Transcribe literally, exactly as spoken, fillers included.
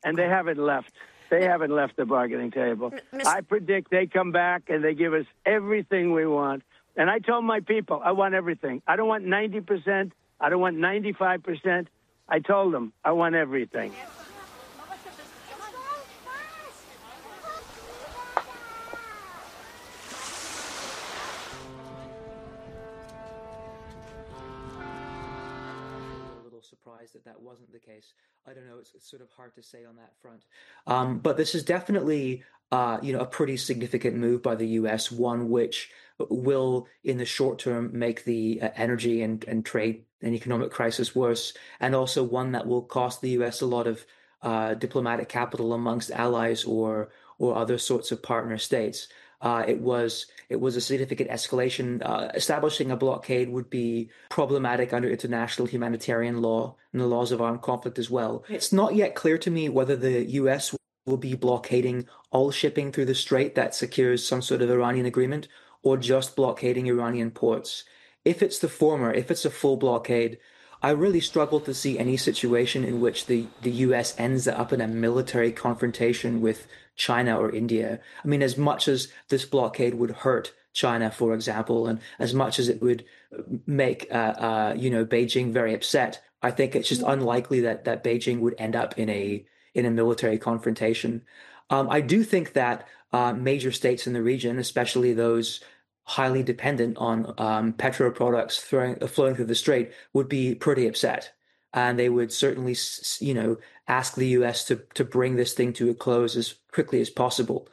and they haven't left. They haven't left the bargaining table. I predict they come back and they give us everything we want. And I told my people, I want everything. I don't want ninety percent. I don't want ninety-five percent. I told them, I want everything. Surprised that that wasn't the case. I don't know. It's, it's sort of hard to say on that front. Um, but this is definitely, uh, you know, a pretty significant move by the U S, one which will, in the short term, make the uh, energy and, and trade and economic crisis worse, and also one that will cost the U S a lot of uh, diplomatic capital amongst allies or or other sorts of partner states. Uh, it was it was a significant escalation. Uh, establishing a blockade would be problematic under international humanitarian law and the laws of armed conflict as well. It's not yet clear to me whether the U S will be blockading all shipping through the strait that secures some sort of Iranian agreement, or just blockading Iranian ports. If it's the former, if it's a full blockade, I really struggle to see any situation in which the, the U S ends up in a military confrontation with China or India. I mean, as much as this blockade would hurt China, for example, and as much as it would make, uh, uh, you know, Beijing very upset, I think it's just unlikely that, that Beijing would end up in a in a military confrontation. Um, I do think that uh, major states in the region, especially those highly dependent on um, petro products throwing, flowing through the strait, would be pretty upset. And they would certainly, you know, ask the U S to, to bring this thing to a close as quickly as possible.